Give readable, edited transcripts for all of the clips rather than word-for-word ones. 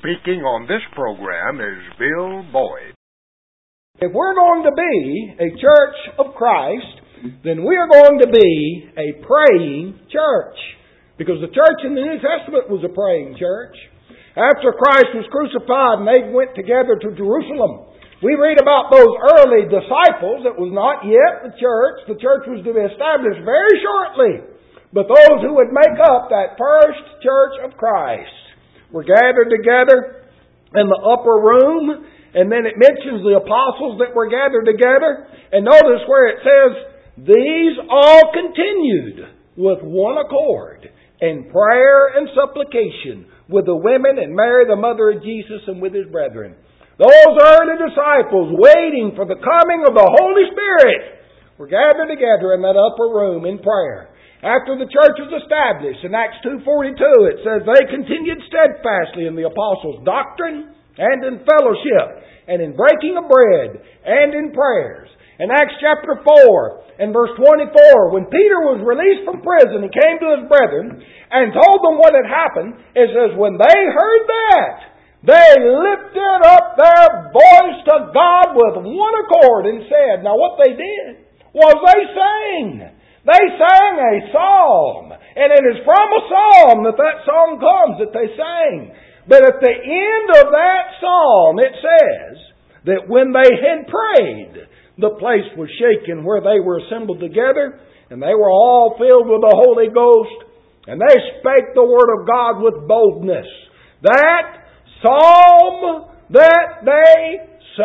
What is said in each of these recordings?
Speaking on this program is Bill Boyd. If we're going to be a church of Christ, then we're going to be a praying church. Because the church in the New Testament was a praying church. After Christ was crucified and they went together to Jerusalem, we read about those early disciples. It was not yet the church. The church was to be established very shortly. But those who would make up that first church of Christ were gathered together in the upper room. And then it mentions the apostles that were gathered together. And notice where it says, these all continued with one accord in prayer and supplication with the women and Mary the mother of Jesus and with his brethren. Those early disciples waiting for the coming of the Holy Spirit were gathered together in that upper room in prayer. After the church was established in Acts 2:42, it says they continued steadfastly in the apostles' doctrine and in fellowship and in breaking of bread and in prayers. In Acts chapter 4 and verse 24, when Peter was released from prison, he came to his brethren and told them what had happened. It says, when they heard that, they lifted up their voice to God with one accord and said, now what they did was they sang. They sang a psalm. And it is from a psalm that song comes that they sang. But at the end of that psalm, it says that when they had prayed, the place was shaken where they were assembled together, and they were all filled with the Holy Ghost, and they spake the word of God with boldness. That psalm that they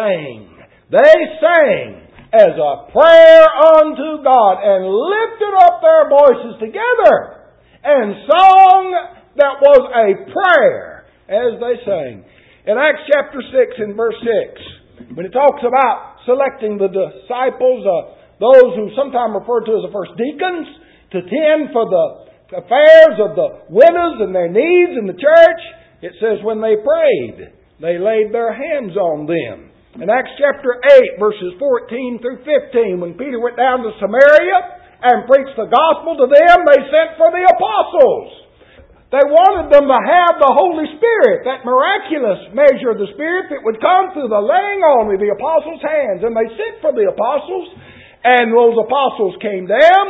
sang as a prayer unto God, and lifted up their voices together, and sung that was a prayer as they sang. In Acts chapter 6 and verse 6, when it talks about selecting the disciples, those who sometimes referred to as the first deacons, to tend for the affairs of the widows and their needs in the church, it says when they prayed, they laid their hands on them. In Acts chapter 8, verses 14 through 15, when Peter went down to Samaria and preached the gospel to them, they sent for the apostles. They wanted them to have the Holy Spirit, that miraculous measure of the Spirit that would come through the laying on of the apostles' hands. And they sent for the apostles, and those apostles came down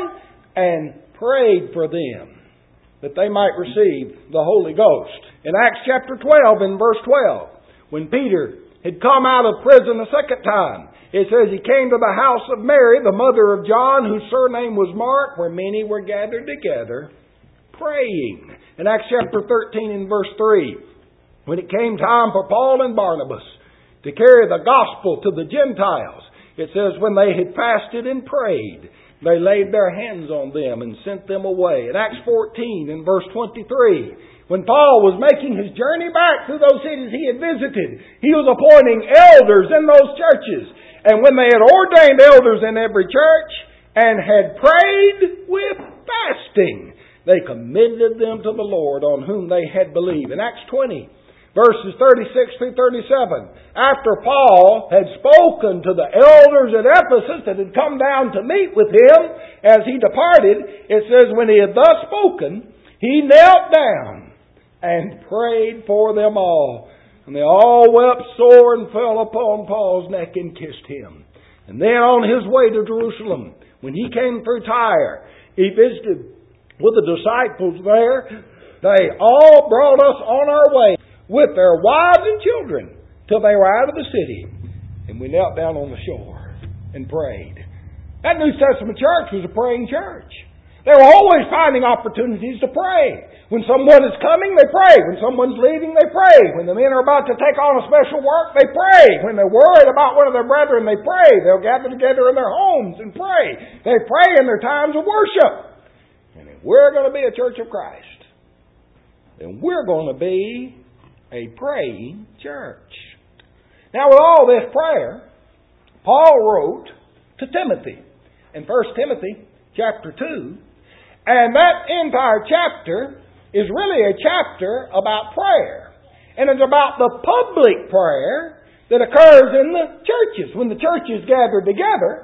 and prayed for them that they might receive the Holy Ghost. In Acts chapter 12 and verse 12, when Peter had come out of prison a second time, it says he came to the house of Mary, the mother of John, whose surname was Mark, where many were gathered together, praying. In Acts chapter 13 and verse 3, when it came time for Paul and Barnabas to carry the gospel to the Gentiles, it says when they had fasted and prayed, they laid their hands on them and sent them away. In Acts 14 and verse 23, when Paul was making his journey back through those cities he had visited, he was appointing elders in those churches. And when they had ordained elders in every church and had prayed with fasting, they commended them to the Lord on whom they had believed. In Acts 20, verses 36 through 37, after Paul had spoken to the elders at Ephesus that had come down to meet with him as he departed, it says, when he had thus spoken, he knelt down and prayed for them all. And they all wept sore and fell upon Paul's neck and kissed him. And then on his way to Jerusalem, when he came through Tyre, he visited with the disciples there. They all brought us on our way with their wives and children till they were out of the city. And we knelt down on the shore and prayed. That New Testament church was a praying church. They were always finding opportunities to pray. When someone is coming, they pray. When someone's leaving, they pray. When the men are about to take on a special work, they pray. When they're worried about one of their brethren, they pray. They'll gather together in their homes and pray. They pray in their times of worship. And if we're going to be a church of Christ, then we're going to be a praying church. Now, with all this prayer, Paul wrote to Timothy in 1 Timothy chapter 2. And that entire chapter is really a chapter about prayer. And it's about the public prayer that occurs in the churches. When the church is gathered together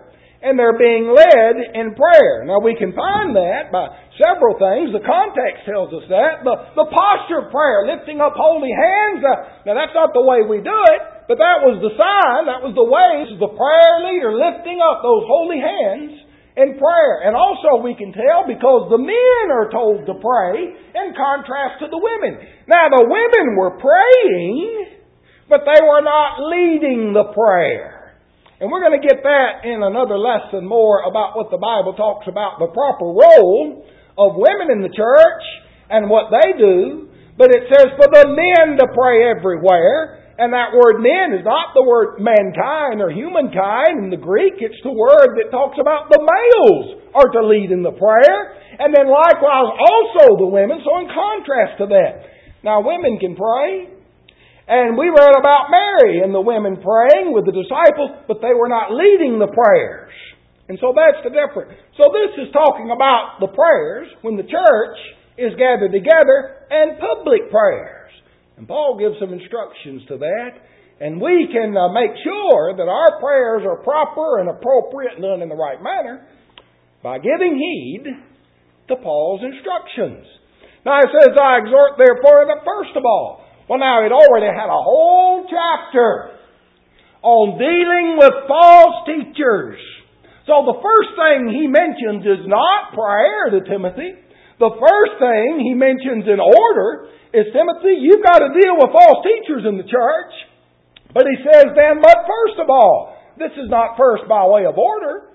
and they're being led in prayer. Now we can find that by several things. The context tells us that. The posture of prayer, lifting up holy hands, now that's not the way we do it, but that was the sign, that was the way. This is the prayer leader lifting up those holy hands in prayer. And also we can tell because the men are told to pray in contrast to the women. Now the women were praying, but they were not leading the prayer. And we're going to get that in another lesson more about what the Bible talks about, the proper role of women in the church and what they do. But it says for the men to pray everywhere. And that word men is not the word mankind or humankind in the Greek. It's the word that talks about the males are to lead in the prayer. And then likewise also the women. So in contrast to that. Now women can pray. And we read about Mary and the women praying with the disciples, but they were not leading the prayers. And so that's the difference. So this is talking about the prayers when the church is gathered together and public prayers. And Paul gives some instructions to that. And we can make sure that our prayers are proper and appropriate and done in the right manner by giving heed to Paul's instructions. Now it says, I exhort therefore that first of all, well, now, it already had a whole chapter on dealing with false teachers. So the first thing he mentions is not prayer to Timothy. The first thing he mentions in order is, Timothy, you've got to deal with false teachers in the church. But he says then, but first of all, this is not first by way of order,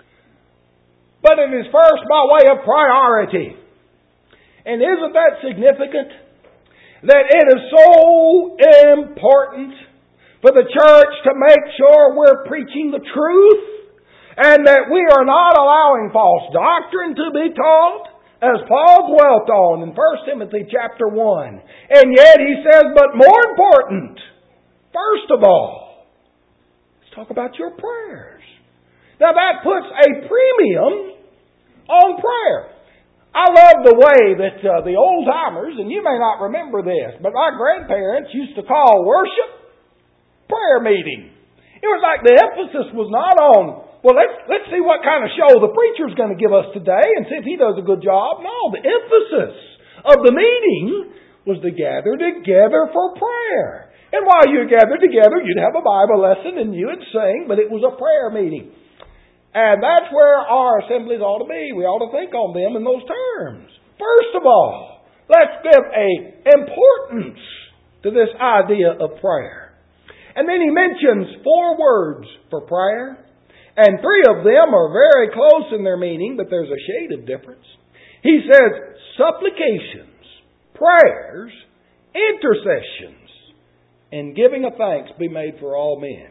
but it is first by way of priority. And isn't that significant? That it is so important for the church to make sure we're preaching the truth and that we are not allowing false doctrine to be taught, as Paul dwelt on in 1 Timothy chapter 1. And yet he says, but more important, first of all, let's talk about your prayers. Now that puts a premium on prayer. I love the way that the old-timers, and you may not remember this, but my grandparents used to call worship prayer meeting. It was like the emphasis was not on, well, let's see what kind of show the preacher's going to give us today and see if he does a good job. No, the emphasis of the meeting was to gather together for prayer. And while you gathered together, you'd have a Bible lesson and you would sing, but it was a prayer meeting. And that's where our assemblies ought to be. We ought to think on them in those terms. First of all, let's give an importance to this idea of prayer. And then he mentions 4 words for prayer. And 3 of them are very close in their meaning, but there's a shade of difference. He says supplications, prayers, intercessions, and giving of thanks be made for all men.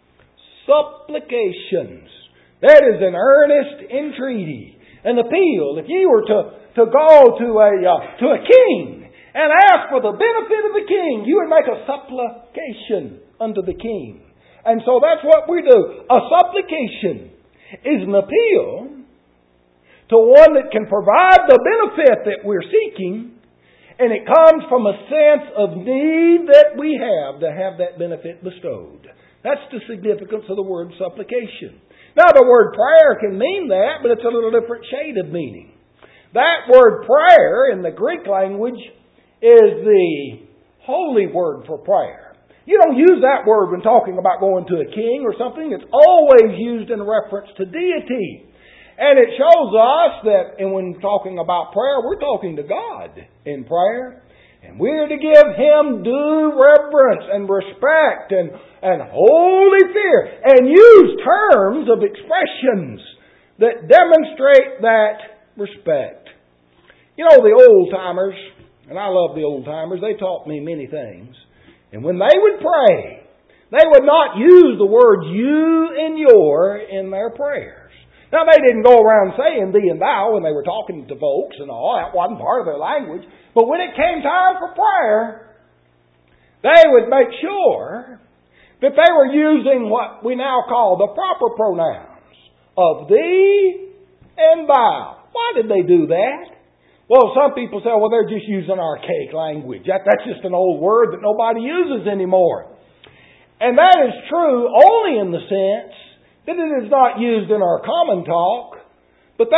Supplications. That is an earnest entreaty, an appeal. If you were to go to a king and ask for the benefit of the king, you would make a supplication unto the king. And so that's what we do. A supplication is an appeal to one that can provide the benefit that we're seeking, and it comes from a sense of need that we have to have that benefit bestowed. That's the significance of the word supplication. Now, the word prayer can mean that, but it's a little different shade of meaning. That word prayer in the Greek language is the holy word for prayer. You don't use that word when talking about going to a king or something. It's always used in reference to deity. And it shows us that and when talking about prayer, we're talking to God in prayer. And we're to give Him due reverence and respect and holy fear. And use terms of expressions that demonstrate that respect. You know, the old-timers, and I love the old-timers, they taught me many things. And when they would pray, they would not use the words you and your in their prayers. Now, they didn't go around saying thee and thou when they were talking to folks and all. That wasn't part of their language. But when it came time for prayer, they would make sure that they were using what we now call the proper pronouns of thee and thou. Why did they do that? Well, some people say, well, they're just using archaic language. That's just an old word that nobody uses anymore. And that is true only in the sense that it is not used in our common talk, but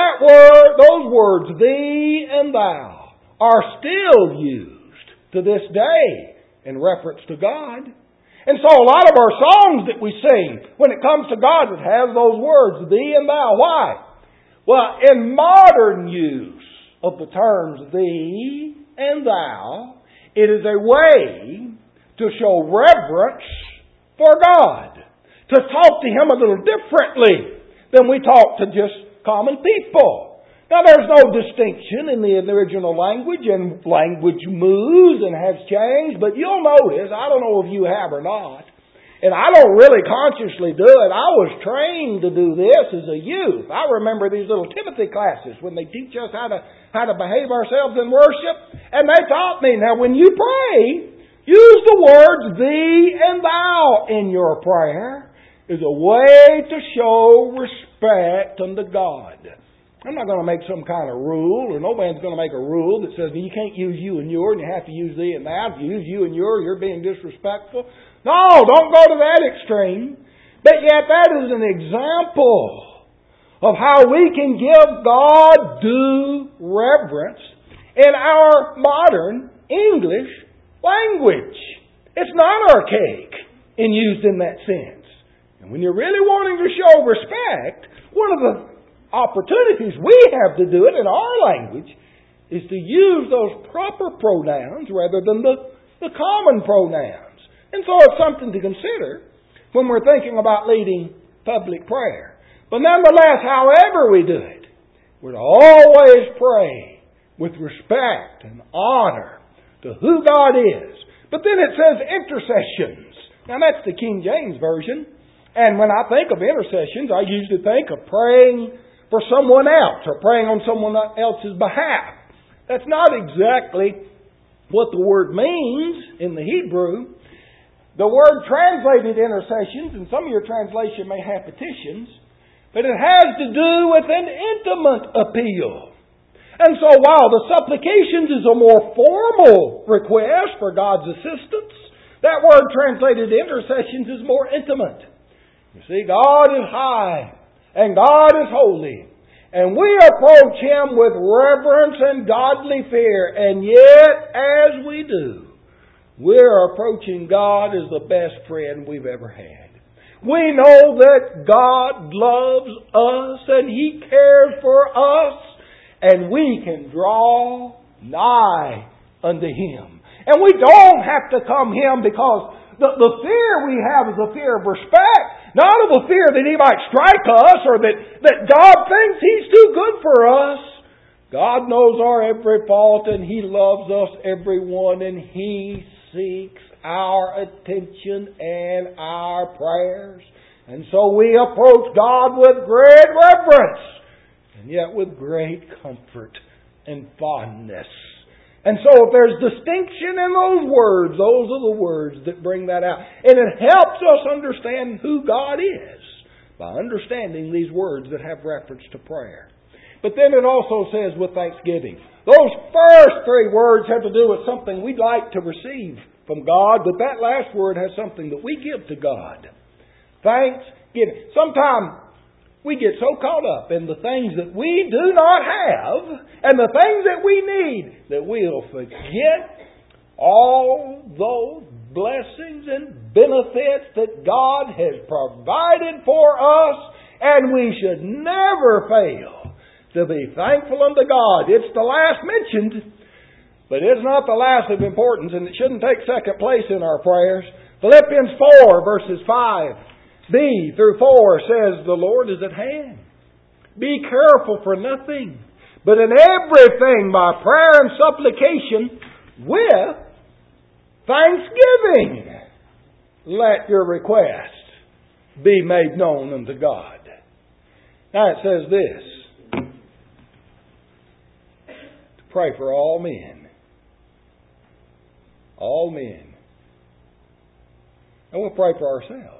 those words, thee and thou, are still used to this day in reference to God. And so a lot of our songs that we sing, when it comes to God, it has those words, thee and thou. Why? Well, in modern use of the terms thee and thou, it is a way to show reverence for God, to talk to Him a little differently than we talk to just common people. Now, there's no distinction in the original language, and language moves and has changed, but you'll notice, I don't know if you have or not, and I don't really consciously do it. I was trained to do this as a youth. I remember these little Timothy classes when they teach us how to behave ourselves in worship, and they taught me, now when you pray, use the words thee and thou in your prayer as a way to show respect unto God. I'm not going to make some kind of rule, or no man's going to make a rule that says you can't use you and your, and you have to use thee and thou. If you use you and your, you're being disrespectful. No, don't go to that extreme. But yet that is an example of how we can give God due reverence in our modern English language. It's not archaic and used in that sense. And when you're really wanting to show respect, one of the opportunities we have to do it in our language is to use those proper pronouns rather than the common pronouns. And so it's something to consider when we're thinking about leading public prayer. But nonetheless, however we do it, we're to always pray with respect and honor to who God is. But then it says intercessions. Now that's the King James Version. And when I think of intercessions, I usually think of praying for someone else or praying on someone else's behalf. That's not exactly what the word means in the Hebrew. The word translated intercessions, and some of your translation may have petitions, but it has to do with an intimate appeal. And so while the supplications is a more formal request for God's assistance, that word translated intercessions is more intimate. You see, God is high and God is holy. And we approach Him with reverence and godly fear. And yet, as we do, we're approaching God as the best friend we've ever had. We know that God loves us and He cares for us. And we can draw nigh unto Him. And we don't have to come Him because the fear we have is a fear of respect. Not of a fear that He might strike us or that God thinks He's too good for us. God knows our every fault and He loves us everyone, and He seeks our attention and our prayers. And so we approach God with great reverence and yet with great comfort and fondness. And so if there's distinction in those words, those are the words that bring that out. And it helps us understand who God is by understanding these words that have reference to prayer. But then it also says with thanksgiving. Those first three words have to do with something we'd like to receive from God, but that last word has something that we give to God. Thanksgiving. Sometimes we get so caught up in the things that we do not have and the things that we need that we'll forget all those blessings and benefits that God has provided for us, and we should never fail to be thankful unto God. It's the last mentioned, but it's not the last of importance, and it shouldn't take second place in our prayers. Philippians 4 verses 5B through 4 says, the Lord is at hand. Be careful for nothing, but in everything by prayer and supplication with thanksgiving let your request be made known unto God. Now it says this, to pray for all men. All men. And we'll pray for ourselves.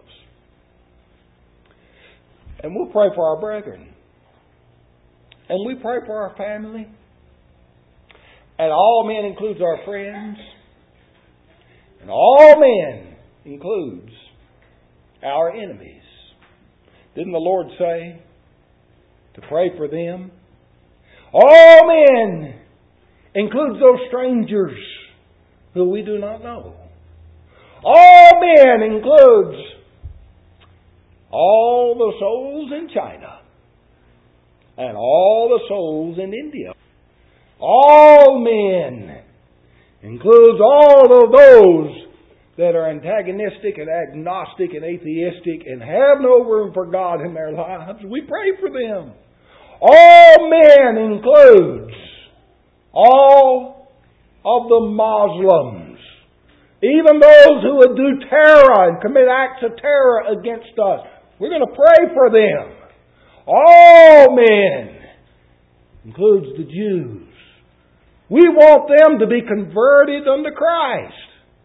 And we'll pray for our brethren. And we pray for our family. And all men includes our friends. And all men includes our enemies. Didn't the Lord say to pray for them? All men includes those strangers who we do not know. All men includes all the souls in China and all the souls in India. All men includes all of those that are antagonistic and agnostic and atheistic and have no room for God in their lives. We pray for them. All men includes all of the Muslims, even those who would do terror and commit acts of terror against us. We're going to pray for them. All men includes the Jews. We want them to be converted unto Christ.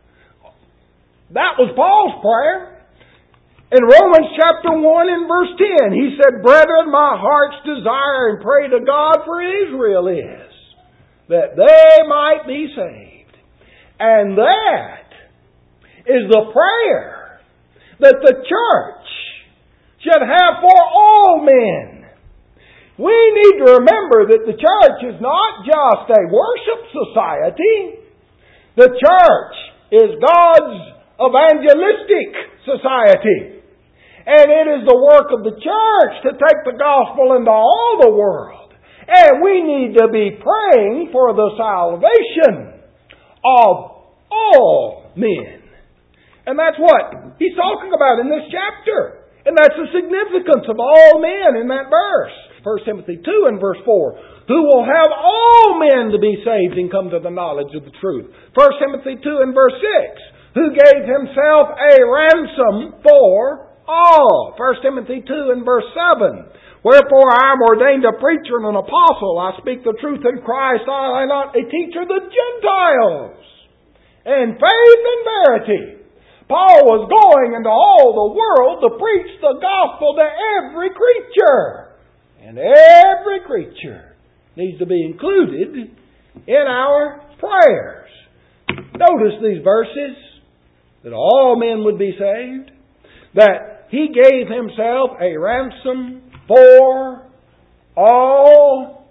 That was Paul's prayer. In Romans chapter 1 and verse 10, he said, "Brethren, my heart's desire and pray to God for Israel is that they might be saved." And that is the prayer that the church should have for all men. We need to remember that the church is not just a worship society. The church is God's evangelistic society. And it is the work of the church to take the gospel into all the world. And we need to be praying for the salvation of all men. And that's what he's talking about in this chapter. And that's the significance of all men in that verse. 1 Timothy 2 and verse 4. Who will have all men to be saved and come to the knowledge of the truth. 1 Timothy 2 and verse 6. Who gave himself a ransom for all. 1 Timothy 2 and verse 7. Wherefore I am ordained a preacher and an apostle. I speak the truth in Christ. I am not a teacher of the Gentiles. In faith and verity. Paul was going into all the world to preach the gospel to every creature. And every creature needs to be included in our prayers. Notice these verses, that all men would be saved, that He gave Himself a ransom for all.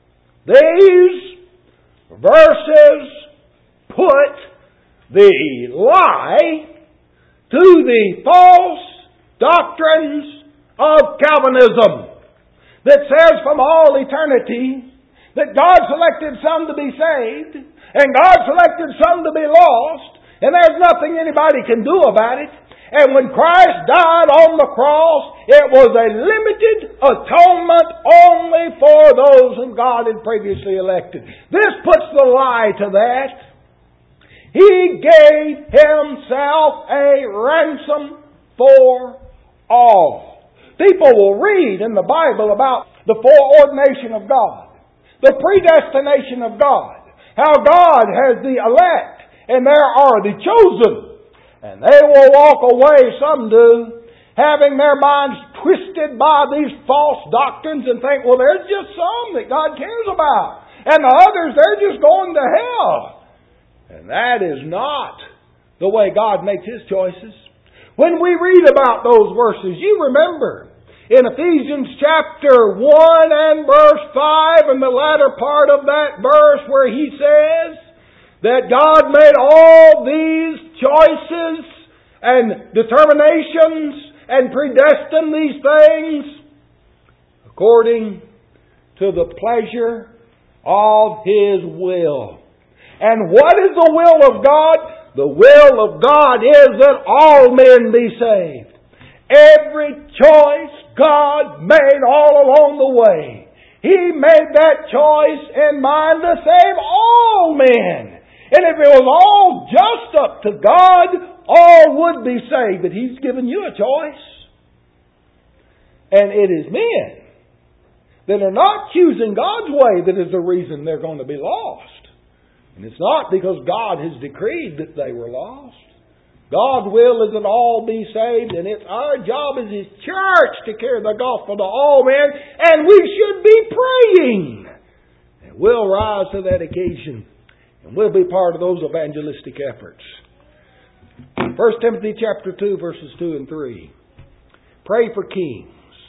These verses put the lie to the false doctrines of Calvinism that says from all eternity that God selected some to be saved and God selected some to be lost, and there's nothing anybody can do about it. And when Christ died on the cross, it was a limited atonement only for those whom God had previously elected. This puts the lie to that. He gave Himself a ransom for all. People will read in the Bible about the foreordination of God, the predestination of God, how God has the elect and there are the chosen. And they will walk away, some do, having their minds twisted by these false doctrines and think, well, there's just some that God cares about. And the others, they're just going to hell. And that is not the way God makes His choices. When we read about those verses, you remember in Ephesians chapter 1 and verse 5 and the latter part of that verse where he says that God made all these choices and determinations and predestined these things according to the pleasure of His will. And what is the will of God? The will of God is that all men be saved. Every choice God made all along the way, He made that choice in mind to save all men. And if it was all just up to God, all would be saved. But He's given you a choice. And it is men that are not choosing God's way that is the reason they're going to be lost. And it's not because God has decreed that they were lost. God's will is that all be saved, and it's our job as His church to carry the gospel to all men, and we should be praying. And we'll rise to that occasion, and we'll be part of those evangelistic efforts. 1 Timothy chapter 2, verses 2 and 3. Pray for kings.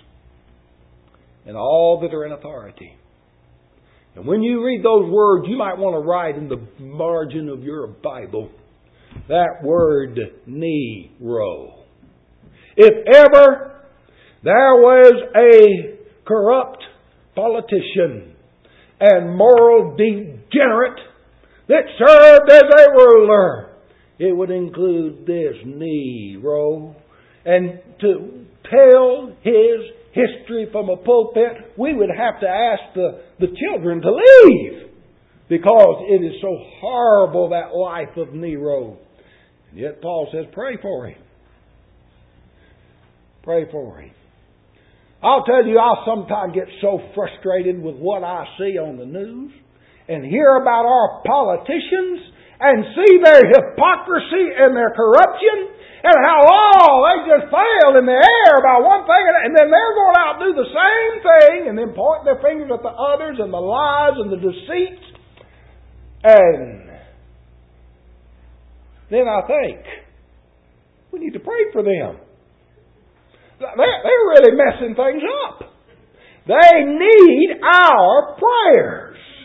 and all that are in authority. And when you read those words, you might want to write in the margin of your Bible that word Nero. If ever there was a corrupt politician and moral degenerate that served as a ruler, it would include this Nero. And to tell his history from a pulpit, we would have to ask the children to leave, because it is so horrible, that life of Nero. And yet Paul says, pray for him. Pray for him. I'll tell you, I'll sometimes get so frustrated with what I see on the news and hear about our politicians and see their hypocrisy and their corruption, and how, they just failed in the air about one thing, and then they're going out and do the same thing, and then point their fingers at the others, and the lies and the deceits. And then I think, we need to pray for them. They're really messing things up. They need our prayers.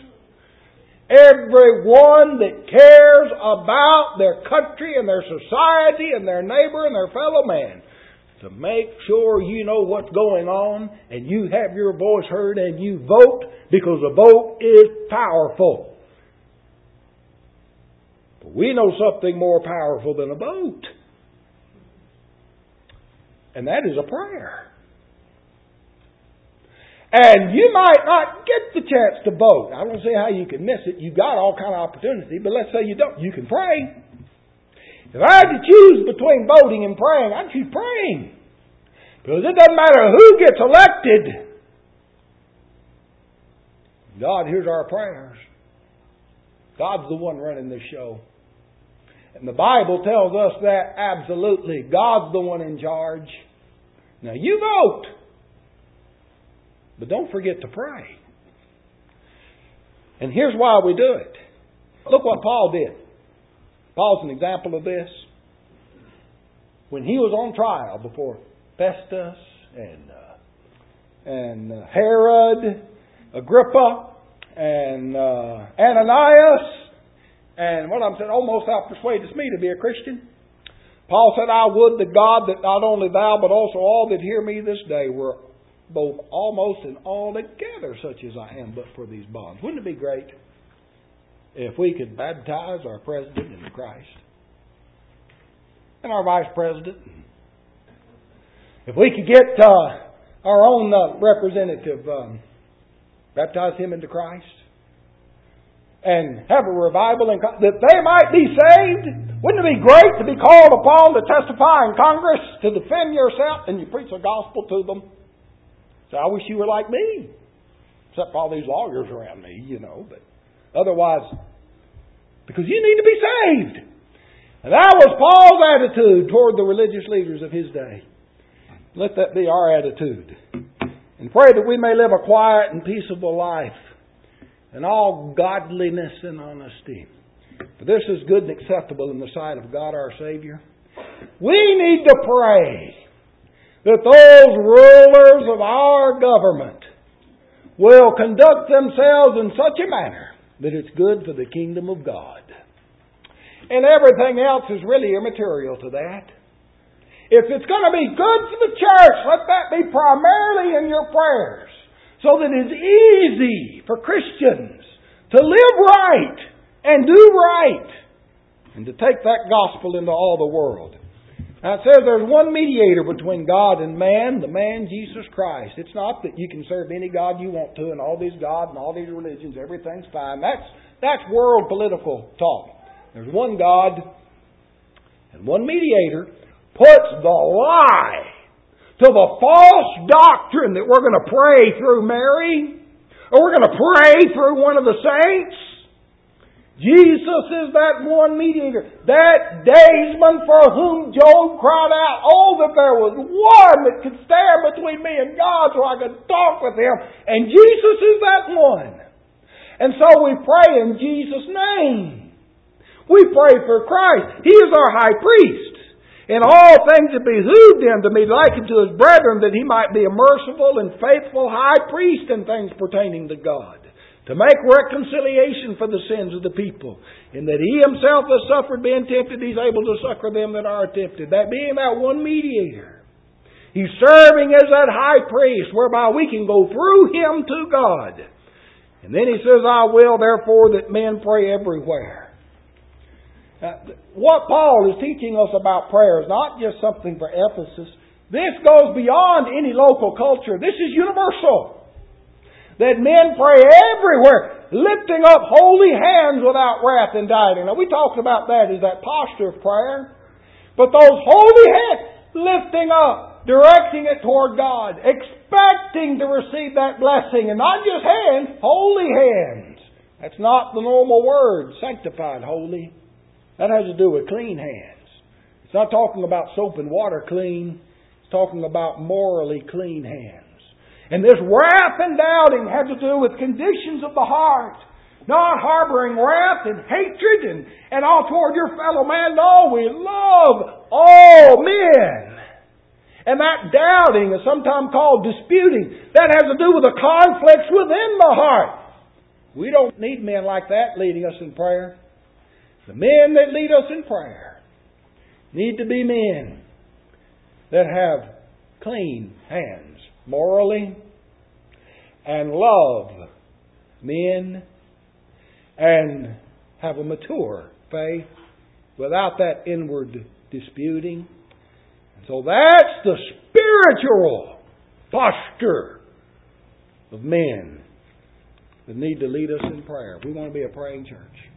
Everyone that cares about their country and their society and their neighbor and their fellow man, to make sure you know what's going on and you have your voice heard and you vote, because a vote is powerful. But we know something more powerful than a vote. And that is a prayer. And you might not get the chance to vote. I don't see how you can miss it. You've got all kind of opportunity, but let's say you don't. You can pray. If I had to choose between voting and praying, I'd choose praying. Because it doesn't matter who gets elected. God hears our prayers. God's the one running this show. And the Bible tells us that absolutely. God's the one in charge. Now you vote. But don't forget to pray. And here's why we do it. Look what Paul did. Paul's an example of this. When he was on trial before Festus and Herod, Agrippa, and Ananias, and what I'm saying, almost thou persuadest me to be a Christian. Paul said, I would to God that not only thou, but also all that hear me this day were both almost and altogether such as I am, but for these bonds. Wouldn't it be great if we could baptize our president in Christ and our vice president? If we could get our own representative, baptize him into Christ and have a revival that they might be saved. Wouldn't it be great to be called upon to testify in Congress, to defend yourself, and you preach the gospel to them? So I wish you were like me. Except for all these lawyers around me, but otherwise, because you need to be saved. And that was Paul's attitude toward the religious leaders of his day. Let that be our attitude. And pray that we may live a quiet and peaceable life in all godliness and honesty. For this is good and acceptable in the sight of God our Savior. We need to pray that those rulers of our government will conduct themselves in such a manner that it's good for the kingdom of God. And everything else is really immaterial to that. If it's going to be good for the church, let that be primarily in your prayers, so that it's easy for Christians to live right and do right and to take that gospel into all the world. Now it says there's one mediator between God and man, the man Jesus Christ. It's not that you can serve any God you want to and all these gods and all these religions, everything's fine. That's world political talk. There's one God and one mediator puts the lie to the false doctrine that we're going to pray through Mary or we're going to pray through one of the saints. Jesus is that one mediator, that daysman for whom Job cried out, oh, that there was one that could stand between me and God so I could talk with Him. And Jesus is that one. And so we pray in Jesus' name. We pray for Christ. He is our high priest. In all things it behooved him to be likened to his brethren, that he might be a merciful and faithful high priest in things pertaining to God, to make reconciliation for the sins of the people, in that he himself has suffered being tempted, he's able to succor them that are tempted. That being that one mediator. He's serving as that high priest, whereby we can go through him to God. And then he says, I will therefore that men pray everywhere. What Paul is teaching us about prayer is not just something for Ephesus. This goes beyond any local culture. This is universal. That men pray everywhere, lifting up holy hands without wrath and doubting. Now we talked about that as that posture of prayer. But those holy hands, lifting up, directing it toward God, expecting to receive that blessing. And not just hands, holy hands. That's not the normal word, sanctified, holy. That has to do with clean hands. It's not talking about soap and water clean. It's talking about morally clean hands. And this wrath and doubting had to do with conditions of the heart. Not harboring wrath and hatred and all toward your fellow man. No, we love all men. And that doubting is sometimes called disputing. That has to do with the conflicts within the heart. We don't need men like that leading us in prayer. The men that lead us in prayer need to be men that have clean hands morally and love men and have a mature faith without that inward disputing. And so that's the spiritual posture of men that need to lead us in prayer. We want to be a praying church.